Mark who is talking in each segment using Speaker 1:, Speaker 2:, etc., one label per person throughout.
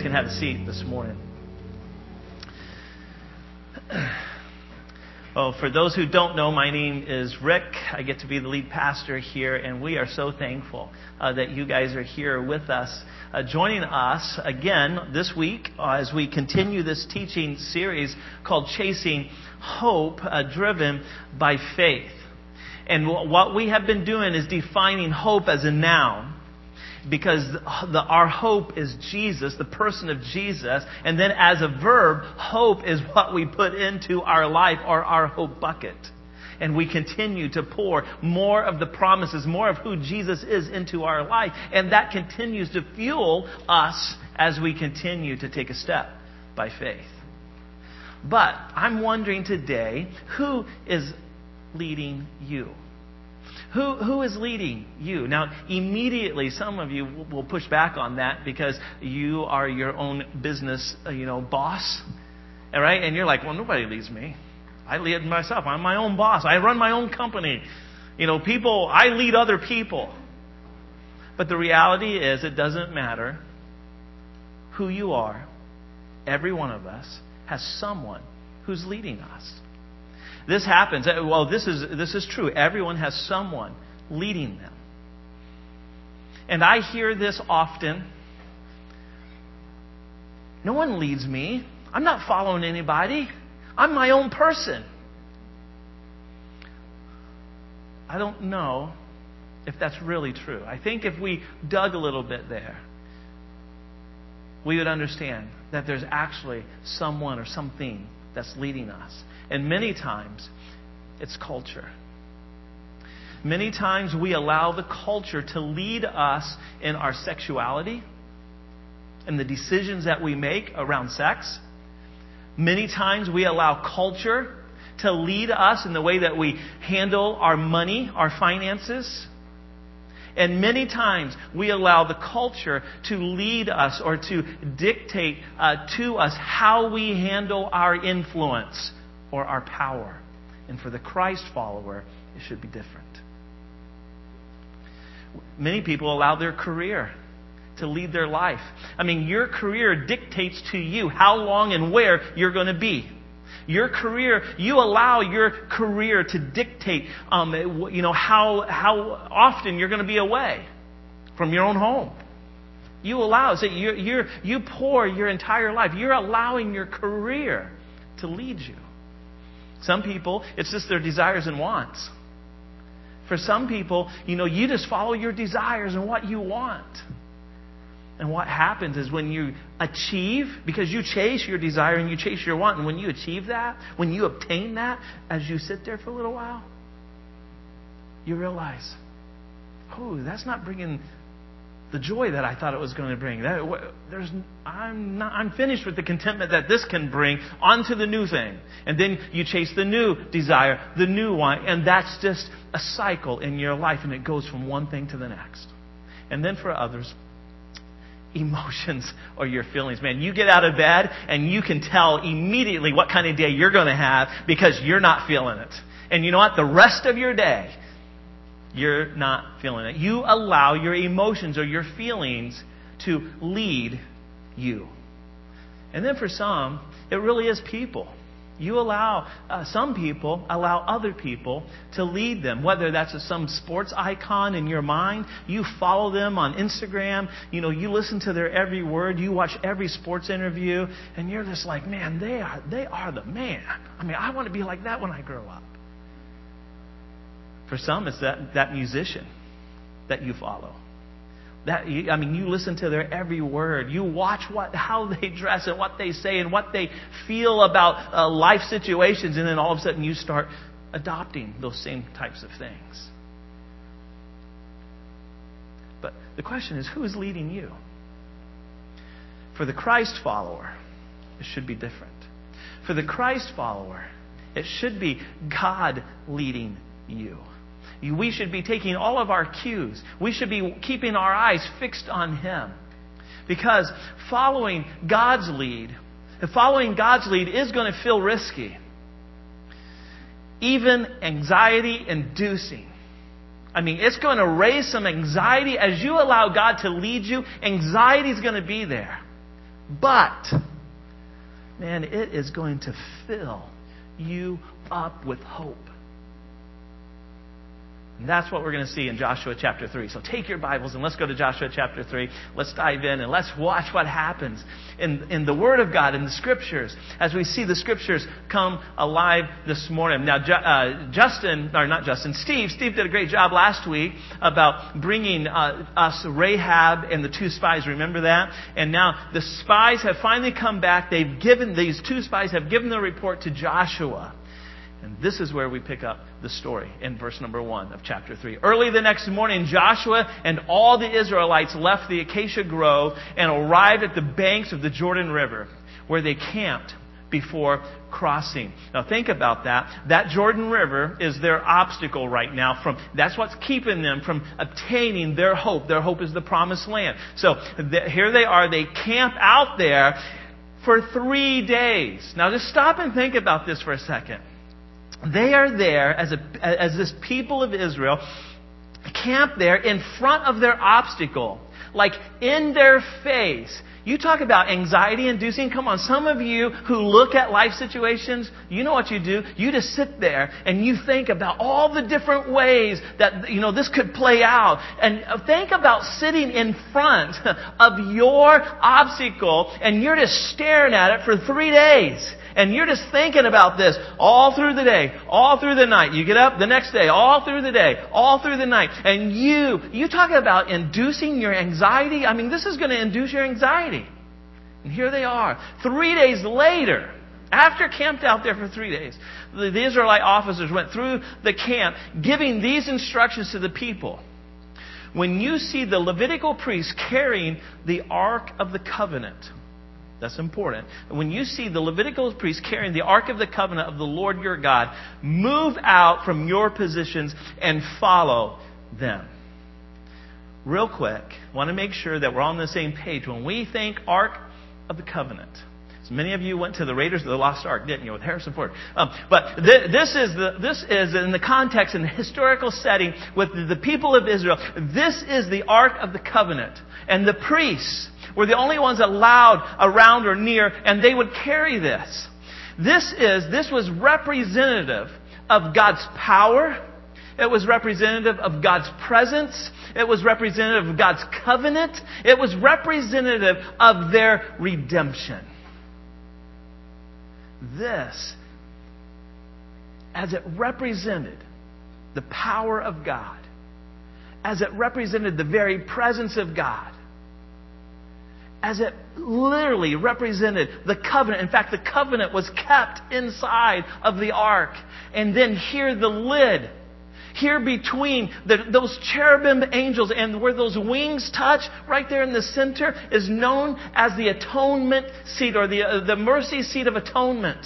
Speaker 1: You can have a seat this morning. Well, for those who don't know, my name is Rick. I get to be the lead pastor here, and we are so thankful that you guys are here with us, joining us again this week as we continue this teaching series called Chasing Hope, driven by faith. And what we have been doing is defining hope as a noun, because our hope is Jesus, the person of Jesus. And then as a verb, hope is what we put into our life, or our hope bucket. And we continue to pour more of the promises, more of who Jesus is into our life. And that continues to fuel us as we continue to take a step by faith. But I'm wondering today, who is leading you? Who is leading you? Now, immediately, some of you will push back on that because you are your own business, boss. All right? And you're like, well, nobody leads me. I lead myself. I'm my own boss. I run my own company. I lead other people. But the reality is, it doesn't matter who you are. Every one of us has someone who's leading us. This happens. Well, this is true. Everyone has someone leading them. And I hear this often. No one leads me. I'm not following anybody. I'm my own person. I don't know if that's really true. I think if we dug a little bit there, we would understand that there's actually someone or something that's leading us. And many times, it's culture. Many times we allow the culture to lead us in our sexuality and the decisions that we make around sex. Many times we allow culture to lead us in the way that we handle our money, our finances. And many times we allow the culture to lead us or to dictate to us how we handle our influence or our power. And for the Christ follower, it should be different. Many people allow their career to lead their life. I mean, your career dictates to you how long and where you're going to be. Your career, you allow your career to dictate, how often you're going to be away from your own home. You allow, so you pour your entire life. You're allowing your career to lead you. Some people, it's just their desires and wants. For some people, you just follow your desires and what you want. And what happens is when you achieve, because you chase your desire and you chase your want, and when you achieve that, when you obtain that, as you sit there for a little while, you realize, oh, that's not bringing the joy that I thought it was going to bring. I'm finished with the contentment that this can bring onto the new thing. And then you chase the new desire, the new want, and that's just a cycle in your life, and it goes from one thing to the next. And then for others, emotions or your feelings. Man, you get out of bed and you can tell immediately what kind of day you're going to have because you're not feeling it. And you know what? The rest of your day, you're not feeling it. You allow your emotions or your feelings to lead you. And then for some, it really is people. You allow, some people allow other people to lead them, whether that's some sports icon in your mind. You follow them on Instagram. You listen to their every word. You watch every sports interview. And you're just like, man, they are the man. I mean, I want to be like that when I grow up. For some, it's that musician that you follow. You listen to their every word. You watch how they dress and what they say and what they feel about life situations, and then all of a sudden you start adopting those same types of things. But the question is, who is leading you? For the Christ follower, it should be different. For the Christ follower, it should be God leading you. We should be taking all of our cues. We should be keeping our eyes fixed on Him. Because following God's lead is going to feel risky. Even anxiety-inducing. It's going to raise some anxiety. As you allow God to lead you, anxiety is going to be there. But, man, it is going to fill you up with hope. And that's what we're going to see in Joshua chapter 3. So take your Bibles and let's go to Joshua chapter 3. Let's dive in and let's watch what happens in the Word of God, in the Scriptures, as we see the Scriptures come alive this morning. Now, Steve did a great job last week about bringing us Rahab and the two spies. Remember that? And now the spies have finally come back. These two spies have given the report to Joshua. And this is where we pick up the story in verse number 1 of chapter 3. Early the next morning, Joshua and all the Israelites left the acacia grove and arrived at the banks of the Jordan River, where they camped before crossing. Now think about that. That Jordan River is their obstacle right now. That's what's keeping them from obtaining their hope. Their hope is the promised land. So here they are. They camp out there for 3 days. Now just stop and think about this for a second. They are there as this people of Israel, camped there in front of their obstacle, like in their face. You talk about anxiety inducing. Come on, some of you who look at life situations, you know what you do. You just sit there and you think about all the different ways that this could play out. And think about sitting in front of your obstacle and you're just staring at it for 3 days. And you're just thinking about this all through the day, all through the night. You get up the next day, all through the day, all through the night. And you talk about inducing your anxiety. I mean, this is going to induce your anxiety. And here they are. 3 days later, after camped out there for 3 days, the Israelite officers went through the camp giving these instructions to the people. When you see the Levitical priests carrying the Ark of the Covenant, that's important. When you see the Levitical priests carrying the Ark of the Covenant of the Lord your God, move out from your positions and follow them. Real quick, want to make sure that we're on the same page. When we think Ark of the Covenant, so many of you went to the Raiders of the Lost Ark, didn't you, with Harrison Ford? But this is in the context, in the historical setting with the people of Israel. This is the Ark of the Covenant. And the priests were the only ones allowed around or near, and they would carry this. This was representative of God's power. It was representative of God's presence. It was representative of God's covenant. It was representative of their redemption. This, as it represented the power of God, as it represented the very presence of God, as it literally represented the covenant. In fact, the covenant was kept inside of the ark. And then here the lid, here between those cherubim angels and where those wings touch, right there in the center, is known as the atonement seat, or the mercy seat of atonement.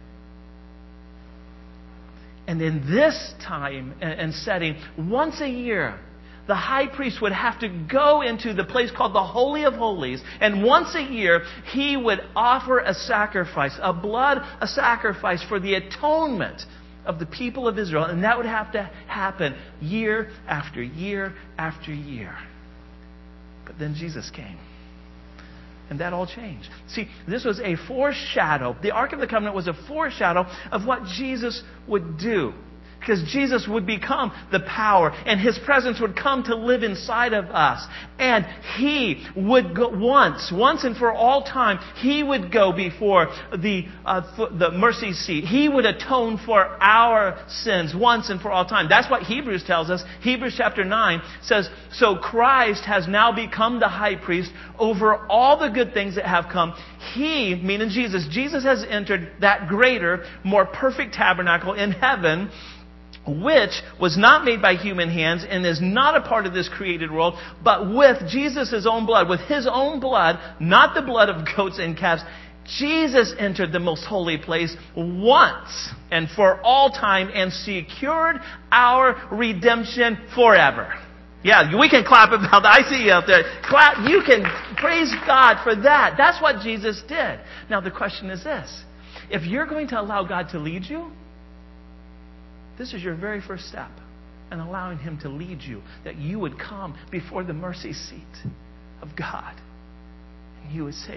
Speaker 1: And in this time and setting, once a year, the high priest would have to go into the place called the Holy of Holies. And once a year, he would offer a sacrifice, a sacrifice for the atonement of the people of Israel. And that would have to happen year after year after year. But then Jesus came. And that all changed. See, this was a foreshadow. The Ark of the Covenant was a foreshadow of what Jesus would do. Because Jesus would become the power, and His presence would come to live inside of us. And He would go once and for all time, He would go before the mercy seat. He would atone for our sins once and for all time. That's what Hebrews tells us. Hebrews chapter 9 says, so Christ has now become the high priest over all the good things that have come. He, meaning Jesus has entered that greater, more perfect tabernacle in heaven, which was not made by human hands and is not a part of this created world, but with Jesus' own blood, with His own blood, not the blood of goats and calves. Jesus entered the most holy place once and for all time and secured our redemption forever. Yeah, we can clap about that. I see you out there. Clap. You can praise God for that. That's what Jesus did. Now the question is this. If you're going to allow God to lead you, this is your very first step in allowing Him to lead you, that you would come before the mercy seat of God. And you would say,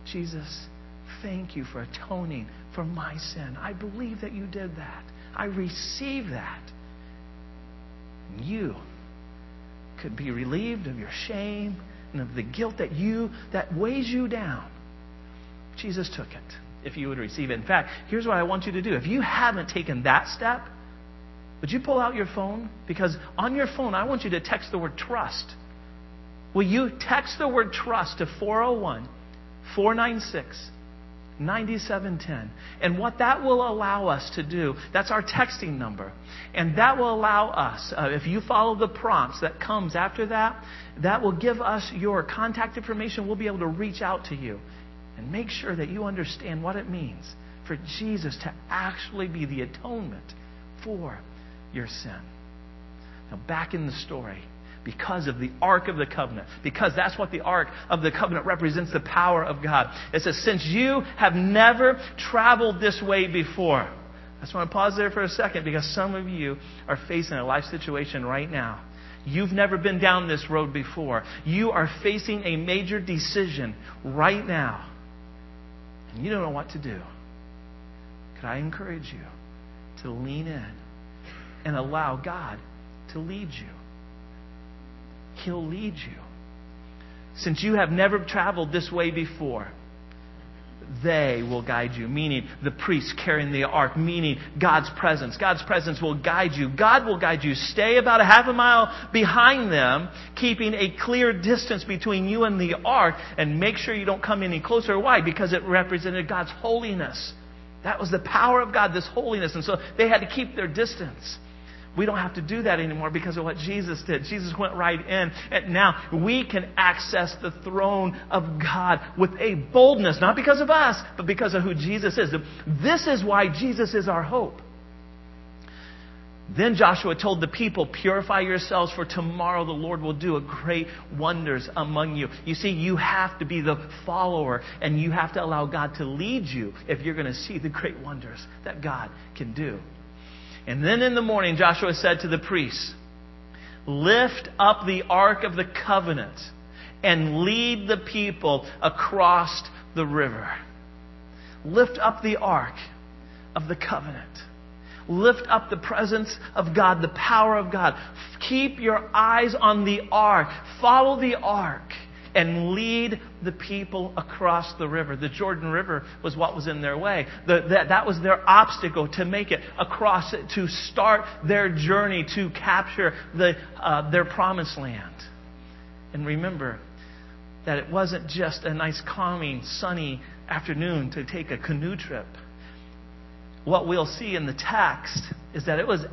Speaker 1: Jesus, thank you for atoning for my sin. I believe that you did that. I receive that. And you could be relieved of your shame and of the guilt that weighs you down. Jesus took it, if you would receive it. In fact, here's what I want you to do. If you haven't taken that step, would you pull out your phone? Because on your phone, I want you to text the word trust. Will you text the word trust to 401-496-9710? And what that will allow us to do, that's our texting number. And that will allow us, if you follow the prompts that comes after that, that will give us your contact information. We'll be able to reach out to you and make sure that you understand what it means for Jesus to actually be the atonement for your sin. Now, back in the story, because of the Ark of the Covenant, because that's what the Ark of the Covenant represents, the power of God. It says, since you have never traveled this way before. I just want to pause there for a second, because some of you are facing a life situation right now. You've never been down this road before. You are facing a major decision right now, and you don't know what to do. Could I encourage you to lean in and allow God to lead you? He'll lead you. Since you have never traveled this way before, they will guide you, meaning the priests carrying the ark, meaning God's presence. God's presence will guide you. God will guide you. Stay about a half a mile behind them, keeping a clear distance between you and the ark, and make sure you don't come any closer. Why? Because it represented God's holiness. That was the power of God, this holiness. And so they had to keep their distance. We don't have to do that anymore because of what Jesus did. Jesus went right in. And now we can access the throne of God with a boldness, not because of us, but because of who Jesus is. This is why Jesus is our hope. Then Joshua told the people, purify yourselves, for tomorrow the Lord will do great wonders among you. You see, you have to be the follower, and you have to allow God to lead you if you're going to see the great wonders that God can do. And then in the morning, Joshua said to the priests, lift up the Ark of the Covenant and lead the people across the river. Lift up the Ark of the Covenant. Lift up the presence of God, the power of God. Keep your eyes on the Ark. Follow the Ark and lead the people across the river. The Jordan River was what was in their way. That was their obstacle to make it across it, to start their journey to capture their promised land. And remember that it wasn't just a nice, calming, sunny afternoon to take a canoe trip. What we'll see in the text is that it was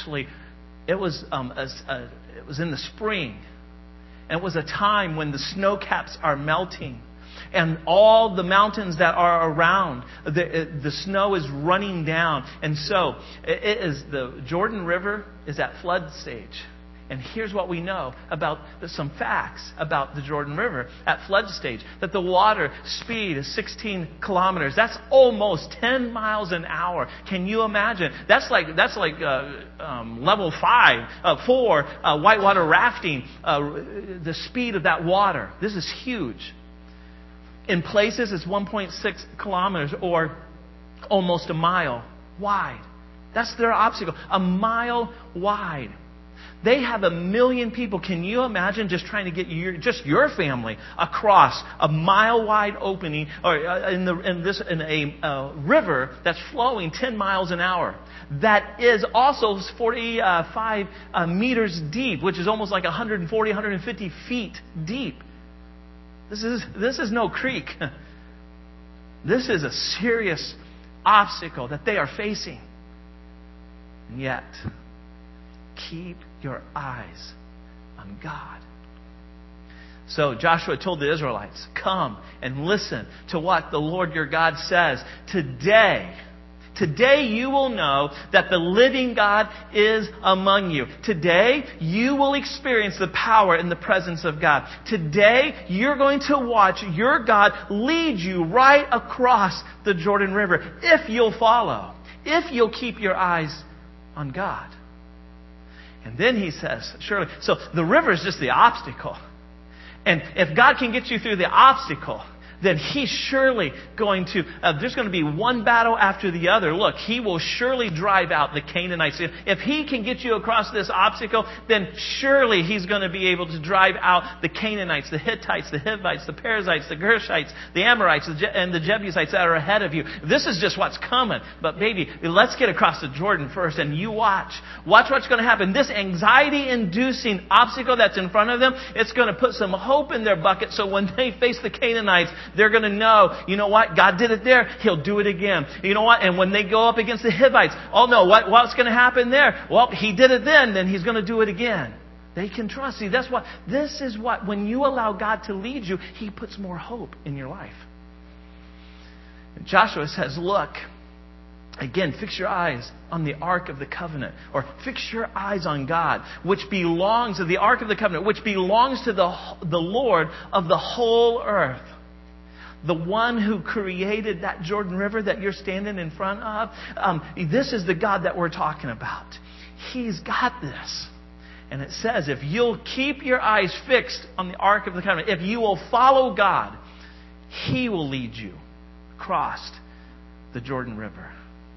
Speaker 1: in the spring. And it was a time when the snow caps are melting. And all the mountains that are around, the snow is running down. And so the Jordan River is at flood stage. And here's what we know about some facts about the Jordan River at flood stage. That the water speed is 16 kilometers. That's almost 10 miles an hour. Can you imagine? That's like level 4 whitewater rafting. The speed of that water. This is huge. In places, it's 1.6 kilometers or almost a mile wide. That's their obstacle. A mile wide. They have 1 million people. Can you imagine just trying to get your family across a mile-wide opening, or in a river that's flowing 10 miles an hour? That is also 45 meters deep, which is almost like 140, 150 feet deep. This is no creek. This is a serious obstacle that they are facing. And yet, keep your eyes on God. So Joshua told the Israelites, come and listen to what the Lord your God says. Today you will know that the living God is among you. Today you will experience the power and the presence of God. Today you're going to watch your God lead you right across the Jordan River if you'll follow, if you'll keep your eyes on God. And then he says, surely, so the river is just the obstacle. And if God can get you through the obstacle, then he's surely going to, there's going to be one battle after the other. Look, he will surely drive out the Canaanites. If he can get you across this obstacle, then surely he's going to be able to drive out the Canaanites, the Hittites, the Hivites, the Perizzites, the Gershites, the Amorites, and the Jebusites that are ahead of you. This is just what's coming. But baby, let's get across the Jordan first, and you watch. Watch what's going to happen. This anxiety-inducing obstacle that's in front of them, it's going to put some hope in their bucket, so when they face the Canaanites, they're going to know, you know what? God did it there. He'll do it again. You know what? And when they go up against the Hivites, oh no, what's going to happen there? Well, he did it then he's going to do it again. They can trust. See, this is what, when you allow God to lead you, He puts more hope in your life. And Joshua says, look, again, fix your eyes on the Ark of the Covenant, or fix your eyes on God, which belongs to the Ark of the Covenant, which belongs to the Lord of the whole earth. The one who created that Jordan River that you're standing in front of. This is the God that we're talking about. He's got this. And it says, if you'll keep your eyes fixed on the Ark of the Covenant, if you will follow God, He will lead you across the Jordan River.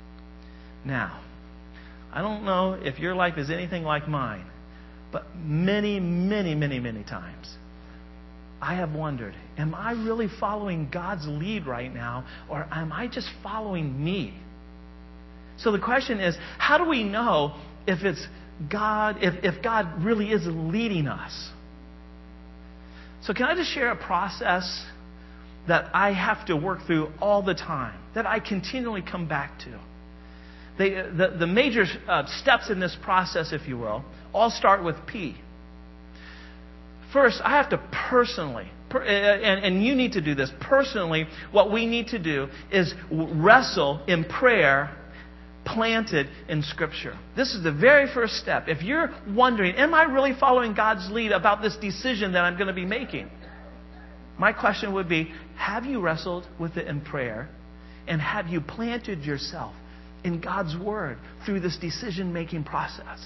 Speaker 1: Now, I don't know if your life is anything like mine, but many, many, many, many times, I have wondered, am I really following God's lead right now, or am I just following me? So the question is, how do we know if it's God, if God really is leading us? So can I just share a process that I have to work through all the time, that I continually come back to? The major steps in this process, if you will, all start with P. First, I have to personally, and you need to do this personally, what we need to do is wrestle in prayer planted in Scripture. This is the very first step. If you're wondering, am I really following God's lead about this decision that I'm going to be making? My question would be, have you wrestled with it in prayer? And have you planted yourself in God's Word through this decision-making process?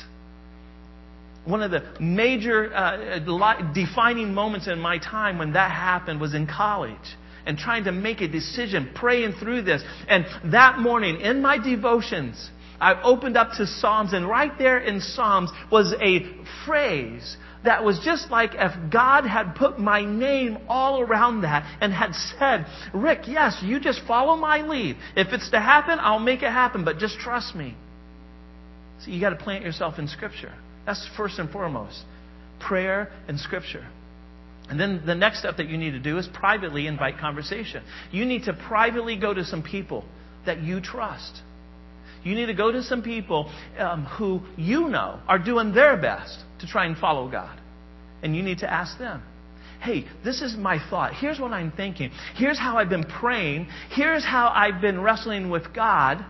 Speaker 1: One of the major defining moments in my time when that happened was in college, and trying to make a decision, praying through this. And that morning, in my devotions, I opened up to Psalms, and right there in Psalms was a phrase that was just like if God had put my name all around that and had said, Rick, yes, you just follow my lead. If it's to happen, I'll make it happen, but just trust me. So you got to plant yourself in Scripture. That's first and foremost. Prayer and Scripture. And then the next step that you need to do is privately invite conversation. You need to privately go to some people that you trust. You need to go to some people who you know are doing their best to try and follow God. And you need to ask them, hey, this is my thought. Here's what I'm thinking. Here's how I've been praying. Here's how I've been wrestling with God.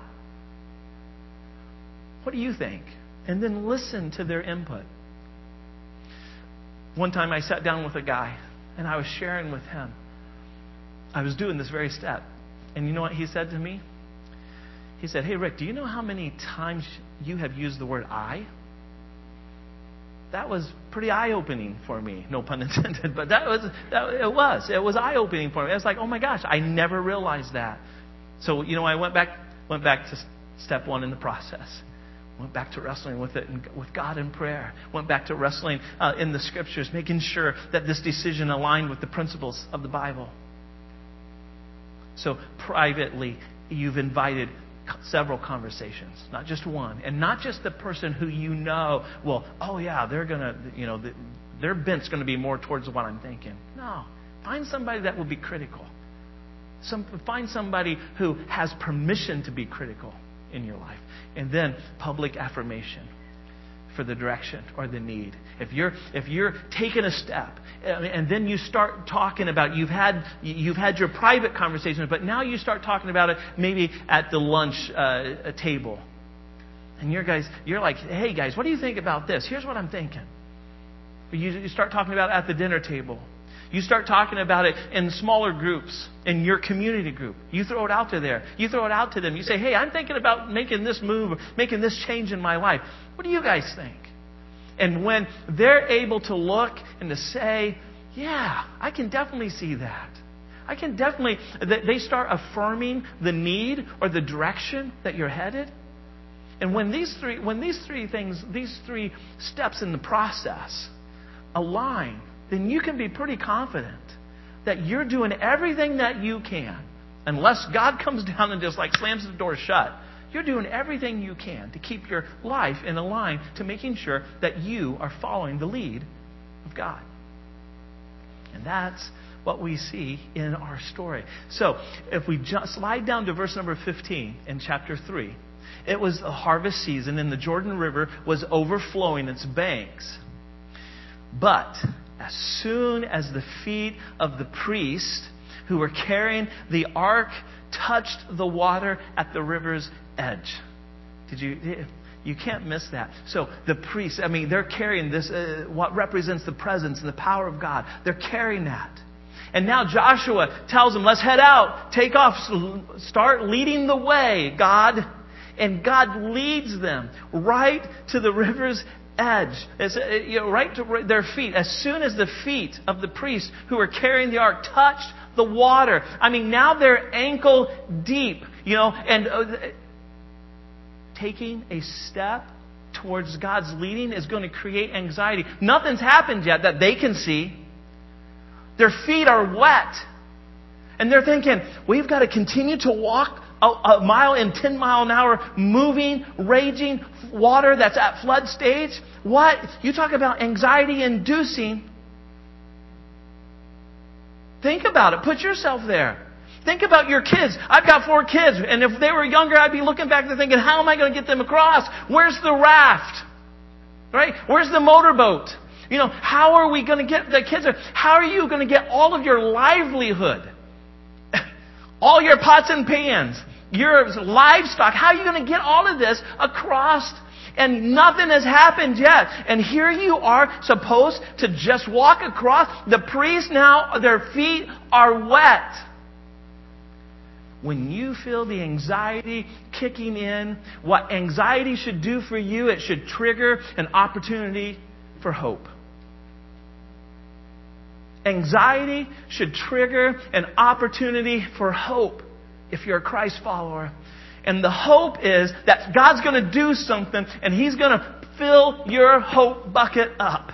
Speaker 1: What do you think? And then listen to their input. One time I sat down with a guy, and I was sharing with him. I was doing this very step. And you know what he said to me? He said, hey, Rick, do you know how many times you have used the word I? That was pretty eye-opening for me. No pun intended, but it was eye-opening for me. I was like, oh my gosh, I never realized that. So, I went back to step one in the process. Went back to wrestling with it with God in prayer. Went back to wrestling in the Scriptures, making sure that this decision aligned with the principles of the Bible. So privately, you've invited several conversations, not just one, and not just the person who you know. Well, oh yeah, they're gonna, their bent's going to be more towards what I'm thinking. No, find somebody that will be critical. Find somebody who has permission to be critical in your life. And then public affirmation for the direction or the need. If you're taking a step and then you start talking about you've had your private conversations, but now you start talking about it maybe at the lunch table. And you're like, hey guys, what do you think about this? Here's what I'm thinking. You start talking about it at the dinner table. You start talking about it in smaller groups, in your community group. You throw it out there. You throw it out to them. You say, hey, I'm thinking about making this move, making this change in my life. What do you guys think? And when they're able to look and to say, yeah, I can definitely see that. I can definitely, they start affirming the need or the direction that you're headed. And when these three steps in the process align, then you can be pretty confident that you're doing everything that you can. Unless God comes down and just like slams the door shut, you're doing everything you can to keep your life in a line to making sure that you are following the lead of God. And that's what we see in our story. So, if we just slide down to verse number 15 in chapter 3, it was the harvest season and the Jordan River was overflowing its banks. But as soon as the feet of the priests who were carrying the ark touched the water at the river's edge. You can't miss that. So the priests, they're carrying this, what represents the presence and the power of God. They're carrying that. And now Joshua tells them, let's head out, take off, start leading the way, God. And God leads them right to the river's edge, right to their feet. As soon as the feet of the priests who were carrying the ark touched the water, now they're ankle deep, and taking a step towards God's leading is going to create anxiety. Nothing's happened yet that they can see. Their feet are wet. And they're thinking, we've got to continue to walk a mile in 10 mile an hour, moving, raging water that's at flood stage. What? You talk about anxiety inducing. Think about it. Put yourself there. Think about your kids. I've got 4 kids, and if they were younger, I'd be looking back and thinking, how am I going to get them across? Where's the raft? Right? Where's the motorboat? How are we going to get the kids? How are you going to get all of your livelihood? All your pots and pans, your livestock. How are you going to get all of this across? And nothing has happened yet. And here you are supposed to just walk across. The priests now, their feet are wet. When you feel the anxiety kicking in, what anxiety should do for you, it should trigger an opportunity for hope. Anxiety should trigger an opportunity for hope if you're a Christ follower. And the hope is that God's going to do something and He's going to fill your hope bucket up.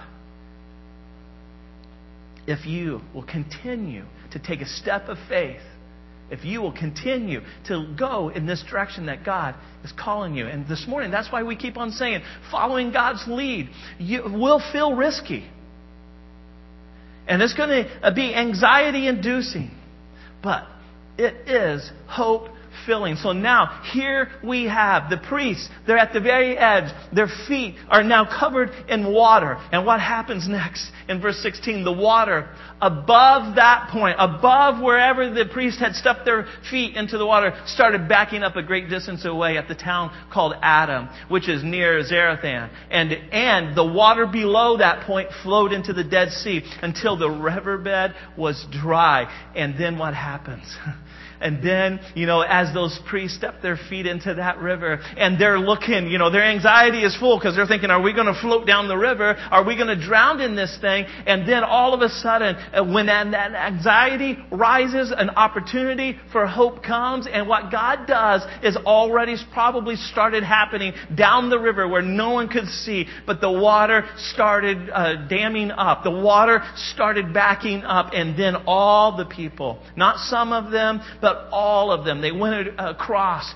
Speaker 1: If you will continue to take a step of faith, if you will continue to go in this direction that God is calling you. And this morning, that's why we keep on saying, following God's lead will feel risky. And it's going to be anxiety-inducing. But it is hope-filling. So now, here we have the priests. They're at the very edge. Their feet are now covered in water. And what happens next? In verse 16, the water above that point, above wherever the priest had stuffed their feet into the water, started backing up a great distance away at the town called Adam, which is near Zarethan. And the water below that point flowed into the Dead Sea until the riverbed was dry. And then what happens? And then, as those priests step their feet into that river and they're looking, their anxiety is full because they're thinking, are we going to float down the river? Are we going to drown in this thing? And then all of a sudden, when that anxiety rises, an opportunity for hope comes. And what God does is already probably started happening down the river where no one could see. But the water started damming up. The water started backing up. And then all the people, not some of them, but all of them, they went across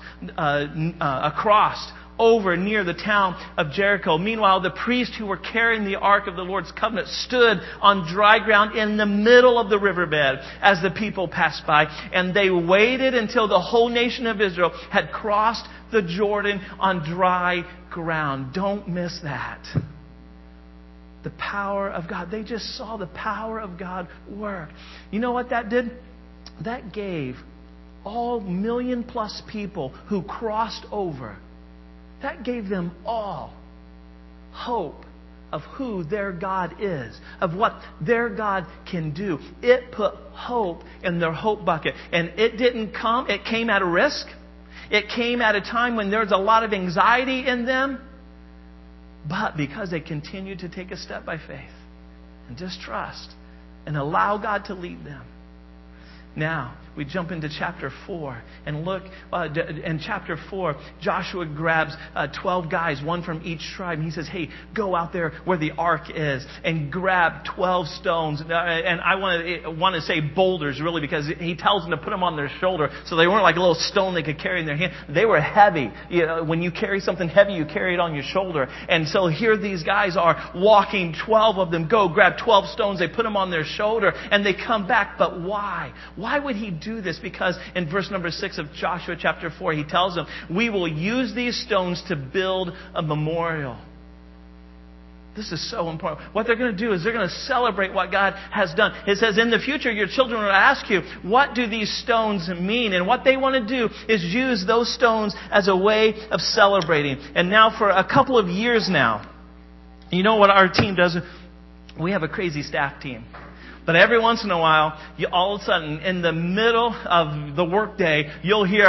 Speaker 1: over near the town of Jericho. Meanwhile, the priests who were carrying the Ark of the Lord's Covenant stood on dry ground in the middle of the riverbed as the people passed by. And they waited until the whole nation of Israel had crossed the Jordan on dry ground. Don't miss that. The power of God. They just saw the power of God work. You know what that did? That gave all 1 million+ people who crossed over, that gave them all hope of who their God is, of what their God can do. It put hope in their hope bucket. And it came at a risk. It came at a time when there was a lot of anxiety in them. But because they continued to take a step by faith and just trust and allow God to lead them, Now, we jump into chapter 4 and look, in chapter 4, Joshua grabs 12 guys, one from each tribe, and he says, hey, go out there where the ark is and grab 12 stones. And I want to say boulders, really, because he tells them to put them on their shoulder, so they weren't like a little stone they could carry in their hand. They were heavy. You know, when you carry something heavy, you carry it on your shoulder. And so here these guys are walking, 12 of them go, grab 12 stones, they put them on their shoulder, and they come back. But why? Why would he do this? Because in verse number 6 of Joshua chapter 4, he tells them, we will use these stones to build a memorial. This is so important. What they're going to do is they're going to celebrate what God has done. It says, in the future, your children will ask you, what do these stones mean? And what they want to do is use those stones as a way of celebrating. And now for a couple of years now, you know what our team does? We have a crazy staff team. But every once in a while, all of a sudden, in the middle of the workday, you'll hear,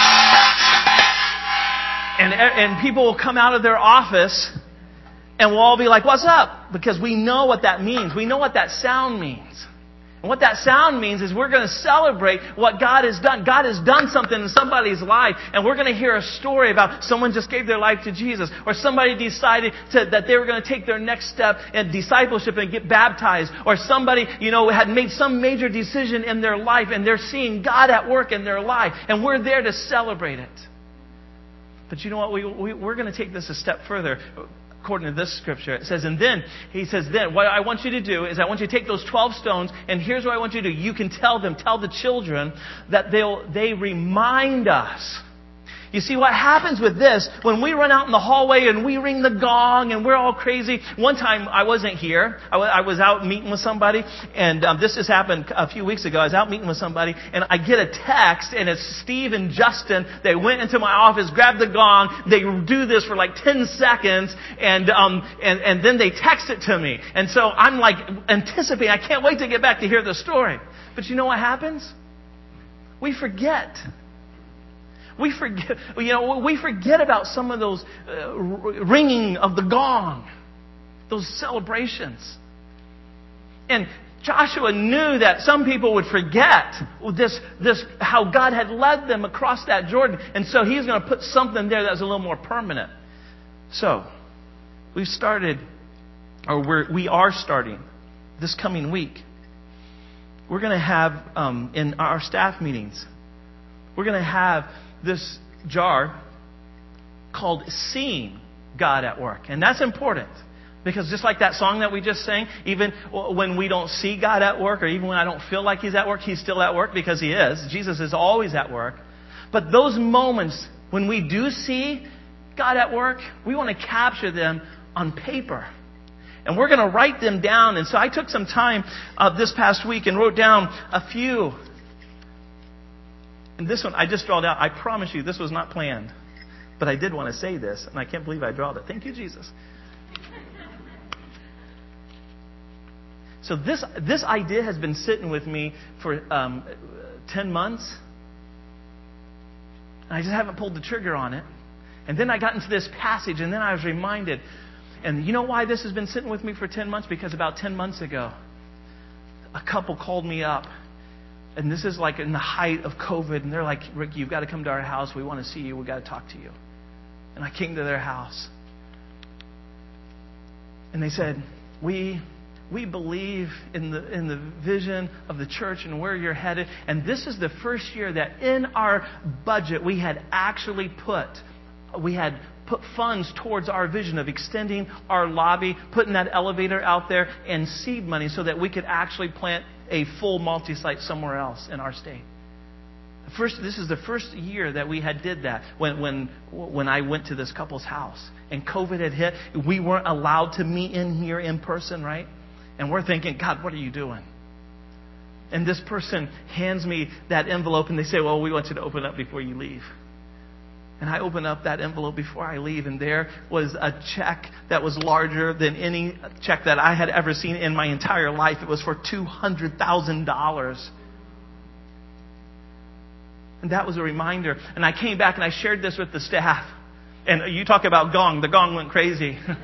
Speaker 1: and people will come out of their office, and we'll all be like, what's up? Because we know what that means. We know what that sound means. And what that sound means is we're going to celebrate what God has done. God has done something in somebody's life, and we're going to hear a story about someone just gave their life to Jesus, or somebody decided that they were going to take their next step in discipleship and get baptized, or somebody, had made some major decision in their life, and they're seeing God at work in their life, and we're there to celebrate it. But you know what? We're going to take this a step further. According to this scripture, it says, and then, he says, then what I want you to do is I want you to take those 12 stones, and here's what I want you to do. You can tell the children that they remind us. You see, what happens with this, when we run out in the hallway and we ring the gong and we're all crazy. One time, I wasn't here. I was out meeting with somebody, and this just happened a few weeks ago. I was out meeting with somebody, and I get a text, and it's Steve and Justin. They went into my office, grabbed the gong. They do this for like 10 seconds, and then they text it to me. And so I'm like anticipating. I can't wait to get back to hear the story. But you know what happens? We forget. We forget about some of those ringing of the gong, those celebrations. And Joshua knew that some people would forget this how God had led them across that Jordan, and so he's going to put something there that's a little more permanent. So we are starting this coming week. We're going to have in our staff meetings, we're going to have this jar called Seeing God at Work. And that's important, because just like that song that we just sang, even when we don't see God at work, or even when I don't feel like He's at work, He's still at work, because He is. Jesus is always at work. But those moments when we do see God at work, we want to capture them on paper. And we're going to write them down. And so I took some time this past week and wrote down a few. And this one, I just drawed out. I promise you, this was not planned. But I did want to say this, and I can't believe I drawed it. Thank you, Jesus. So this idea has been sitting with me for 10 months. And I just haven't pulled the trigger on it. And then I got into this passage, and then I was reminded. And you know why this has been sitting with me for 10 months? Because about 10 months ago, a couple called me up. And this is like in the height of COVID. And they're like, Rick, you've got to come to our house. We want to see you. We've got to talk to you. And I came to their house. And they said, we believe in the vision of the church and where you're headed. And this is the first year that in our budget we had actually put funds towards our vision of extending our lobby, putting that elevator out there, and seed money so that we could actually plant a full multi-site somewhere else in our state. This is the first year that we did that. When I went to this couple's house and COVID had hit, we weren't allowed to meet in here in person, right? And we're thinking, God, what are you doing? And this person hands me that envelope, and they say, well, we want you to open it up before you leave. And I open up that envelope before I leave, and there was a check that was larger than any check that I had ever seen in my entire life. It was for $200,000. And that was a reminder. And I came back and I shared this with the staff. And you talk about gong. The gong went crazy. And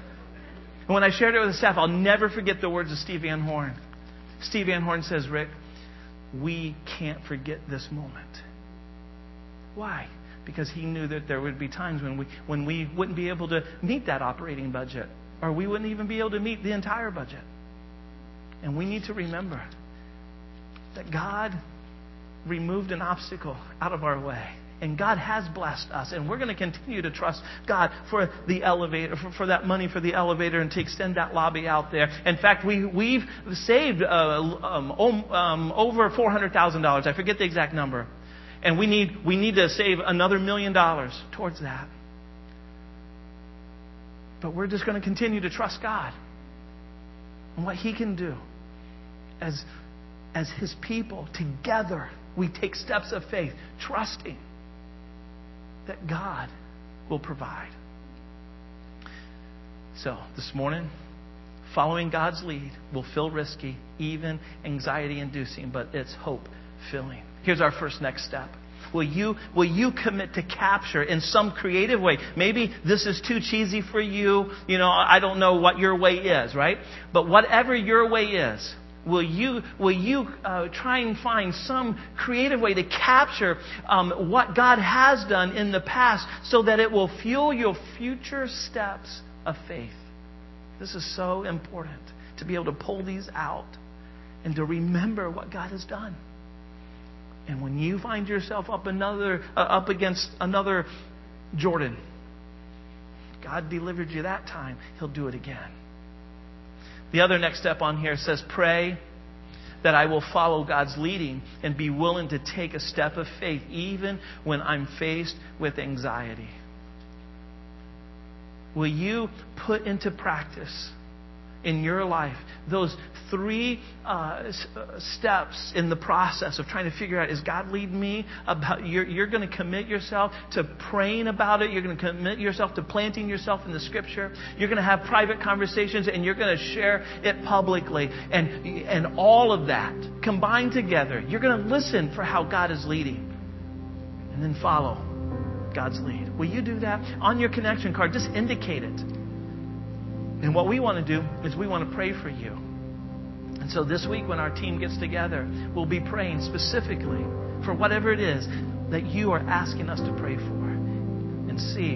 Speaker 1: when I shared it with the staff, I'll never forget the words of Steve Van Horn. Steve Van Horn says, Rick, we can't forget this moment. Why? Because he knew that there would be times when we wouldn't be able to meet that operating budget, or we wouldn't even be able to meet the entire budget. And we need to remember that God removed an obstacle out of our way. And God has blessed us. And we're going to continue to trust God for the elevator, for that money for the elevator, and to extend that lobby out there. In fact, we've saved over $400,000. I forget the exact number. And we need to save another $1 million towards that. But we're just going to continue to trust God and what He can do. As His people, together, we take steps of faith, trusting that God will provide. So, this morning, following God's lead will feel risky, even anxiety-inducing, but it's hope-filling. Here's our first next step. Will you commit to capture in some creative way? Maybe this is too cheesy for you. I don't know what your way is, right? But whatever your way is, will you try and find some creative way to capture what God has done in the past so that it will fuel your future steps of faith? This is so important, to be able to pull these out and to remember what God has done. And when you find yourself up against another Jordan, God delivered you that time, He'll do it again. The other next step on here says, pray that I will follow God's leading and be willing to take a step of faith even when I'm faced with anxiety. Will you put into practice in your life those 3 steps in the process of trying to figure out, is God leading me? You're going to commit yourself to praying about it. You're going to commit yourself to planting yourself in the Scripture. You're going to have private conversations, and you're going to share it publicly. And all of that combined together, you're going to listen for how God is leading, and then follow God's lead. Will you do that? On your connection card, just indicate it. And what we want to do is we want to pray for you. And so this week when our team gets together, we'll be praying specifically for whatever it is that you are asking us to pray for. And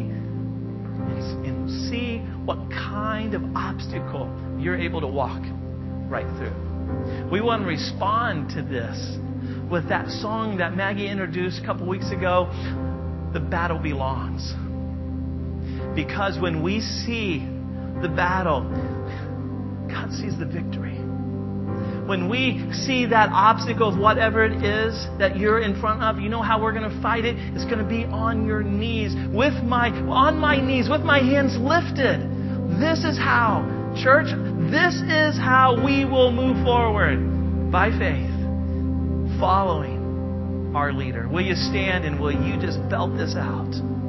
Speaker 1: see what kind of obstacle you're able to walk right through. We want to respond to this with that song that Maggie introduced a couple weeks ago, The Battle Belongs. Because when we see the battle, God sees the victory. When we see that obstacle, whatever it is that you're in front of, you know how we're going to fight it? It's going to be on your knees, on my knees, with my hands lifted. This is how, church, this is how we will move forward by faith, following our leader. Will you stand and will you just belt this out?